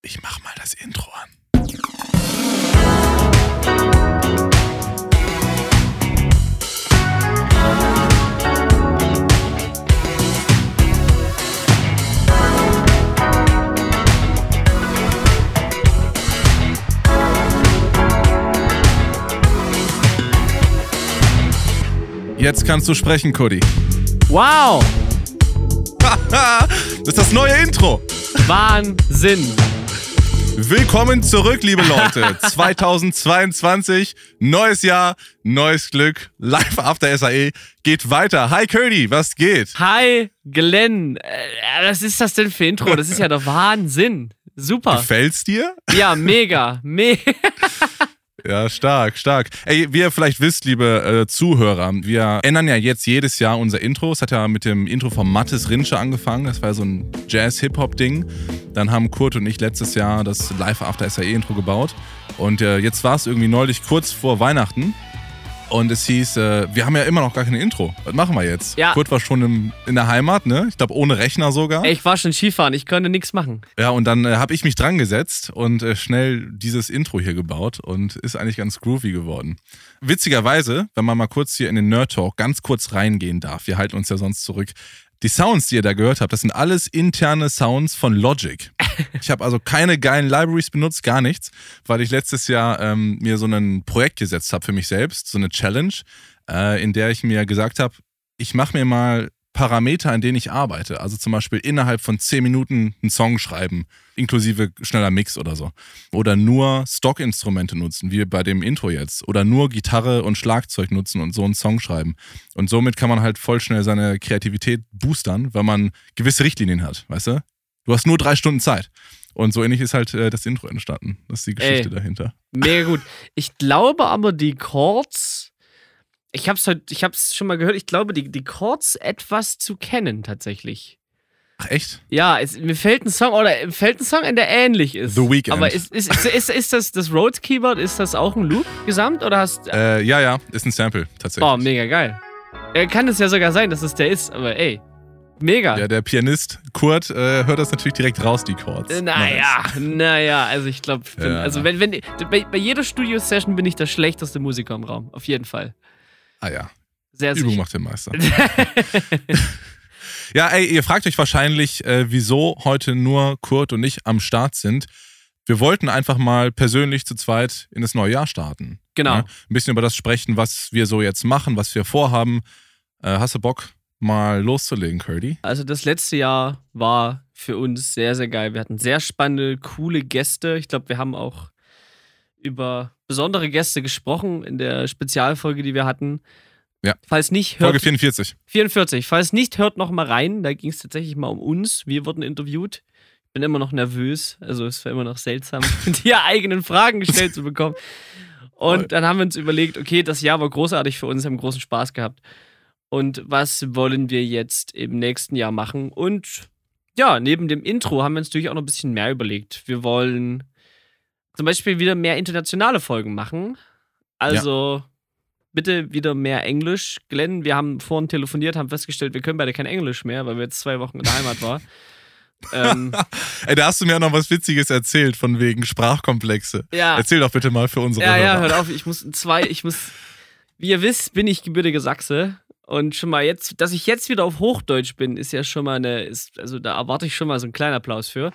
Ich mach mal das Intro an. Jetzt kannst du sprechen, Cody. Wow! Das ist das neue Intro. Wahnsinn! Willkommen zurück, liebe Leute. 2022, neues Jahr, neues Glück. Live After SAE geht weiter. Hi Cody, was geht? Hi Glenn. Was ist das denn für Intro? Das ist ja der Wahnsinn. Super. Gefällt's dir? Ja, mega. Ja, stark. Ey, wie ihr vielleicht wisst, liebe Zuhörer, wir ändern ja jetzt jedes Jahr unser Intro. Es hat ja mit dem Intro von Mathis Rinsche angefangen. Das war so ein Jazz-Hip-Hop-Ding. Dann haben Kurt und ich letztes Jahr das Live After SAE-Intro gebaut. Und jetzt war es irgendwie neulich kurz vor Weihnachten. Und es hieß, wir haben ja immer noch gar kein Intro. Was machen wir jetzt? Ja. Kurt war schon in der Heimat, ne? Ich glaube ohne Rechner sogar. Ey, ich war schon Skifahren, ich konnte nichts machen. Ja, und dann habe ich mich dran gesetzt und schnell dieses Intro hier gebaut und ist eigentlich ganz groovy geworden. Witzigerweise, wenn man mal kurz hier in den Nerd Talk ganz kurz reingehen darf, wir halten uns ja sonst zurück. Die Sounds, die ihr da gehört habt, das sind alles interne Sounds von Logic. Ich habe also keine geilen Libraries benutzt, gar nichts, weil ich letztes Jahr mir so ein Projekt gesetzt habe für mich selbst, so eine Challenge, in der ich mir gesagt habe, ich mache mir mal Parameter, an denen ich arbeite. Also zum Beispiel innerhalb von 10 Minuten einen Song schreiben, inklusive schneller Mix oder so. Oder nur Stockinstrumente nutzen, wie bei dem Intro jetzt. Oder nur Gitarre und Schlagzeug nutzen und so einen Song schreiben. Und somit kann man halt voll schnell seine Kreativität boostern, weil man gewisse Richtlinien hat, weißt du? Du hast nur 3 Stunden Zeit. Und so ähnlich ist halt das Intro entstanden. Das ist die Geschichte dahinter. Mega gut. Ich glaube aber, die Chords... Ich hab's schon mal gehört, ich glaube, die Chords etwas zu kennen, tatsächlich. Ach, echt? Ja, mir fällt ein Song, an der ähnlich ist. The Weeknd. Aber ist das Rhodes Keyboard, ist das auch ein Loop gesamt, oder hast... Ja, ist ein Sample, tatsächlich. Oh, mega geil. Kann es ja sogar sein, dass es der ist, aber ey, mega. Ja, der Pianist Kurt hört das natürlich direkt raus, die Chords. Naja, also ich glaube, bei jeder Studio-Session bin ich der schlechteste Musiker im Raum, auf jeden Fall. Ah ja. Sehr Übung sicher. macht den Meister. Ja, ey, ihr fragt euch wahrscheinlich, wieso heute nur Kurt und ich am Start sind. Wir wollten einfach mal persönlich zu zweit in das neue Jahr starten. Genau. Ja? Ein bisschen über das sprechen, was wir so jetzt machen, was wir vorhaben. Hast du Bock, mal loszulegen, Curdy? Also das letzte Jahr war für uns sehr, sehr geil. Wir hatten sehr spannende, coole Gäste. Ich glaube, wir haben auch über besondere Gäste gesprochen in der Spezialfolge, die wir hatten. Ja. Falls nicht, hört... Folge 44. 44. Falls nicht, hört noch mal rein. Da ging es tatsächlich mal um uns. Wir wurden interviewt. Ich bin immer noch nervös. Also es war immer noch seltsam, die eigenen Fragen gestellt zu bekommen. Und dann haben wir uns überlegt, okay, das Jahr war großartig für uns, haben großen Spaß gehabt. Und was wollen wir jetzt im nächsten Jahr machen? Und ja, neben dem Intro haben wir uns natürlich auch noch ein bisschen mehr überlegt. Wir wollen zum Beispiel wieder mehr internationale Folgen machen. Also bitte wieder mehr Englisch. Glenn, wir haben vorhin telefoniert, haben festgestellt, wir können beide kein Englisch mehr, weil wir jetzt 2 Wochen in der Heimat waren. Ey, da hast du mir auch noch was Witziges erzählt, von wegen Sprachkomplexe. Ja. Erzähl doch bitte mal für unsere Hörer. Ja, hört auf, wie ihr wisst, bin ich gebürtiger Sachse. Und schon mal jetzt, dass ich jetzt wieder auf Hochdeutsch bin, ist ja schon mal also da erwarte ich schon mal so einen kleinen Applaus für.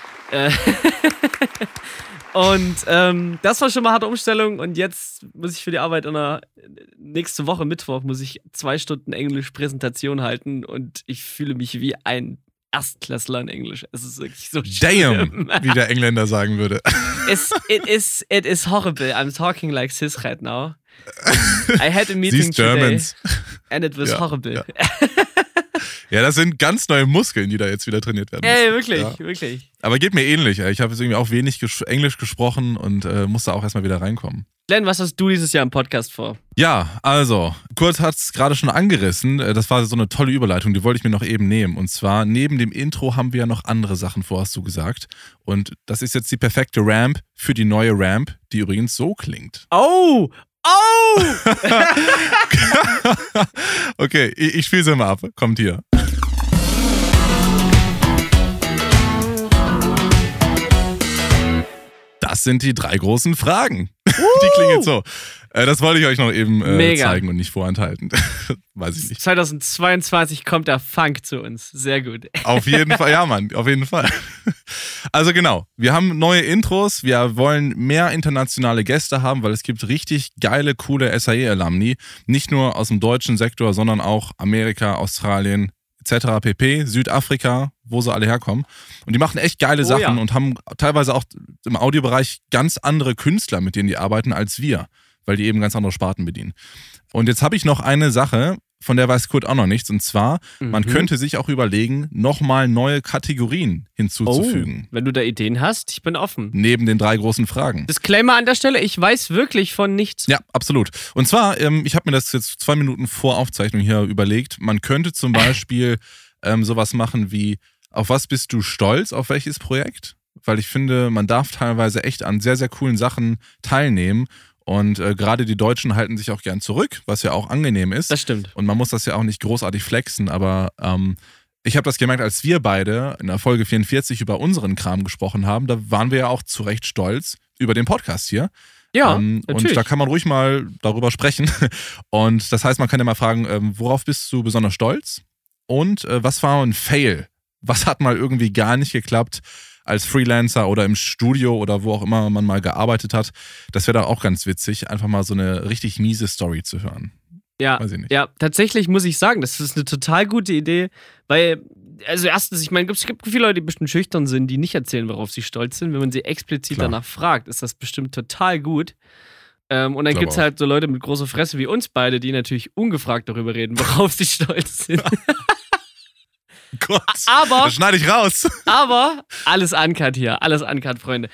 Und das war schon mal eine harte Umstellung und jetzt muss ich für die Arbeit nächste Woche Mittwoch muss ich 2 Stunden Englisch-Präsentation halten und ich fühle mich wie ein Erstklässler in Englisch. Es ist wirklich so schlimm. Damn, wie der Engländer sagen würde. It is horrible. I'm talking like cis right now. I had a meeting These Germans. today and it was horrible. Ja. Ja, das sind ganz neue Muskeln, die da jetzt wieder trainiert werden. Ey, wirklich. Aber geht mir ähnlich. Ich habe jetzt irgendwie auch wenig Englisch gesprochen und musste auch erstmal wieder reinkommen. Glenn, was hast du dieses Jahr im Podcast vor? Ja, also, Kurt hat es gerade schon angerissen. Das war so eine tolle Überleitung, die wollte ich mir noch eben nehmen. Und zwar, neben dem Intro haben wir ja noch andere Sachen vor, hast du gesagt. Und das ist jetzt die perfekte Ramp für die neue Ramp, die übrigens so klingt. Oh! Okay, ich spiele sie mal ab. Kommt hier. Das sind die 3 großen Fragen. Die klingen jetzt so. Das wollte ich euch noch eben zeigen und nicht vorenthalten. Weiß ich nicht. 2022 kommt der Funk zu uns. Sehr gut. Auf jeden Fall, ja Mann, auf jeden Fall. Also genau, wir haben neue Intros, wir wollen mehr internationale Gäste haben, weil es gibt richtig geile, coole SAE-Alumni. Nicht nur aus dem deutschen Sektor, sondern auch Amerika, Australien, etc. pp., Südafrika, wo sie alle herkommen. Und die machen echt geile Sachen und haben teilweise auch im Audiobereich ganz andere Künstler, mit denen die arbeiten, als wir, weil die eben ganz andere Sparten bedienen. Und jetzt habe ich noch eine Sache, von der weiß Kurt auch noch nichts. Und zwar, man könnte sich auch überlegen, nochmal neue Kategorien hinzuzufügen. Wenn du da Ideen hast, ich bin offen. Neben den 3 großen Fragen. Disclaimer an der Stelle, ich weiß wirklich von nichts. Ja, absolut. Und zwar, ich habe mir das jetzt 2 Minuten vor Aufzeichnung hier überlegt, man könnte zum Beispiel sowas machen wie, auf was bist du stolz, auf welches Projekt? Weil ich finde, man darf teilweise echt an sehr, sehr coolen Sachen teilnehmen. Und gerade die Deutschen halten sich auch gern zurück, was ja auch angenehm ist. Das stimmt. Und man muss das ja auch nicht großartig flexen, aber ich habe das gemerkt, als wir beide in der Folge 44 über unseren Kram gesprochen haben, da waren wir ja auch zu Recht stolz über den Podcast hier. Ja, und da kann man ruhig mal darüber sprechen. Und das heißt, man kann ja mal fragen, worauf bist du besonders stolz? Und was war ein Fail? Was hat mal irgendwie gar nicht geklappt? Als Freelancer oder im Studio oder wo auch immer man mal gearbeitet hat. Das wäre da auch ganz witzig, einfach mal so eine richtig miese Story zu hören. Ja, weiß ich nicht. Ja, tatsächlich muss ich sagen, das ist eine total gute Idee, weil, also erstens, ich meine, es gibt viele Leute, die bestimmt schüchtern sind, die nicht erzählen, worauf sie stolz sind. Wenn man sie explizit danach fragt, ist das bestimmt total gut. Und dann gibt es halt so Leute mit großer Fresse wie uns beide, die natürlich ungefragt darüber reden, worauf sie stolz sind. Gott, aber, das schneide ich raus. Aber alles uncut hier, alles uncut, Freunde.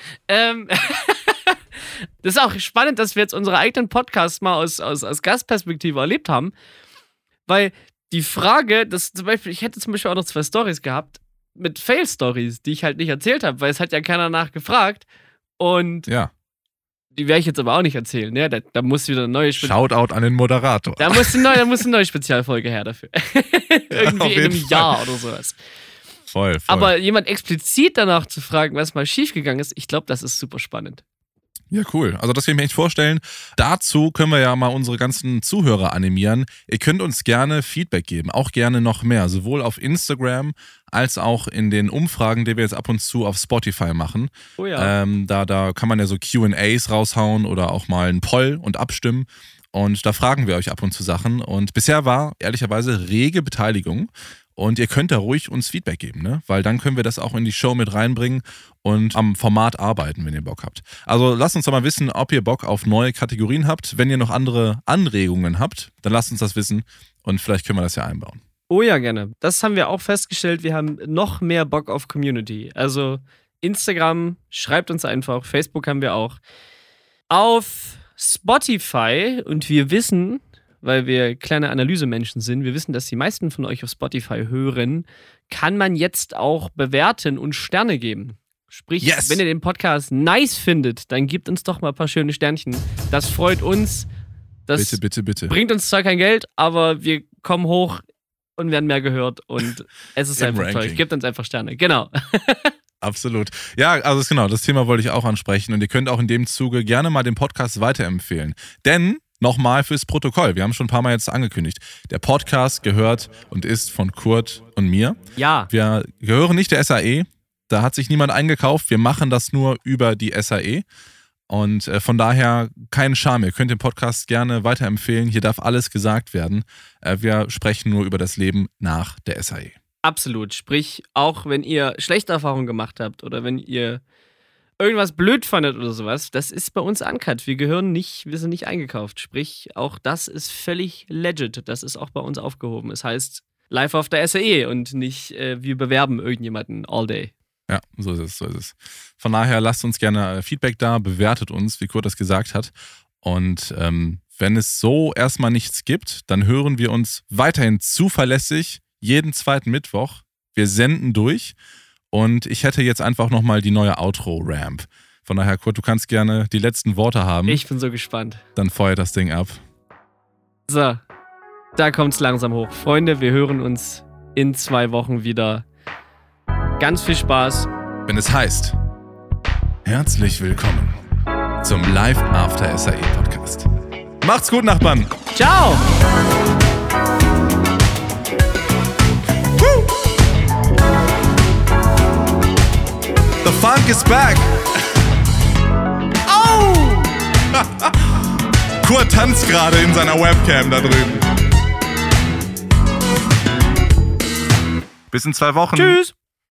Das ist auch spannend, dass wir jetzt unsere eigenen Podcasts mal aus Gastperspektive erlebt haben, weil die Frage, dass zum Beispiel, ich hätte zum Beispiel auch noch 2 Storys gehabt mit Fail-Stories, die ich halt nicht erzählt habe, weil es hat ja keiner nachgefragt und die werde ich jetzt aber auch nicht erzählen, ne? Da muss wieder eine neue Shoutout an den Moderator. Da muss eine neue Spezialfolge her dafür. Irgendwie in einem Jahr oder sowas. Voll. Aber jemand explizit danach zu fragen, was mal schiefgegangen ist, ich glaube, das ist super spannend. Ja, cool. Also das kann ich mir echt vorstellen. Dazu können wir ja mal unsere ganzen Zuhörer animieren. Ihr könnt uns gerne Feedback geben, auch gerne noch mehr, sowohl auf Instagram als auch in den Umfragen, die wir jetzt ab und zu auf Spotify machen. Oh ja. Da kann man ja so Q&As raushauen oder auch mal einen Poll und abstimmen. Und da fragen wir euch ab und zu Sachen. Und bisher war ehrlicherweise rege Beteiligung. Und ihr könnt da ruhig uns Feedback geben, ne? Weil dann können wir das auch in die Show mit reinbringen und am Format arbeiten, wenn ihr Bock habt. Also lasst uns doch mal wissen, ob ihr Bock auf neue Kategorien habt. Wenn ihr noch andere Anregungen habt, dann lasst uns das wissen und vielleicht können wir das ja einbauen. Oh ja, gerne. Das haben wir auch festgestellt. Wir haben noch mehr Bock auf Community. Also Instagram, schreibt uns einfach. Facebook haben wir auch. Auf Spotify, und wir wissen, weil wir kleine Analysemenschen sind, wir wissen, dass die meisten von euch auf Spotify hören, kann man jetzt auch bewerten und Sterne geben. Sprich, wenn ihr den Podcast nice findet, dann gebt uns doch mal ein paar schöne Sternchen. Das freut uns. Das bitte. bringt uns zwar kein Geld, aber wir kommen hoch und werden mehr gehört und es ist einfach toll. Gebt uns einfach Sterne. Genau. Absolut. Ja, also genau, das Thema wollte ich auch ansprechen und ihr könnt auch in dem Zuge gerne mal den Podcast weiterempfehlen. Denn nochmal fürs Protokoll. Wir haben schon ein paar Mal jetzt angekündigt. Der Podcast gehört und ist von Kurt und mir. Ja. Wir gehören nicht der SAE. Da hat sich niemand eingekauft. Wir machen das nur über die SAE. Und von daher kein Scham. Ihr könnt den Podcast gerne weiterempfehlen. Hier darf alles gesagt werden. Wir sprechen nur über das Leben nach der SAE. Absolut. Sprich, auch wenn ihr schlechte Erfahrungen gemacht habt oder wenn ihr irgendwas blöd fandet oder sowas, das ist bei uns uncut. Wir sind nicht eingekauft. Sprich, auch das ist völlig legit. Das ist auch bei uns aufgehoben. Es heißt live auf der SAE und nicht wir bewerben irgendjemanden all day. Ja, so ist es. Von daher lasst uns gerne Feedback da, bewertet uns, wie Kurt das gesagt hat. Und wenn es so erstmal nichts gibt, dann hören wir uns weiterhin zuverlässig jeden 2. Mittwoch. Wir senden durch. Und ich hätte jetzt einfach nochmal die neue Outro-Ramp. Von daher, Kurt, du kannst gerne die letzten Worte haben. Ich bin so gespannt. Dann feuert das Ding ab. So, da kommt's langsam hoch. Freunde, wir hören uns in 2 Wochen wieder. Ganz viel Spaß. Wenn es heißt, Herzlich willkommen zum Live After SAE Podcast. Macht's gut, Nachbarn. Ciao. The funk is back. Au! Kurt tanzt gerade in seiner Webcam da drüben. Bis in 2 Wochen. Tschüss.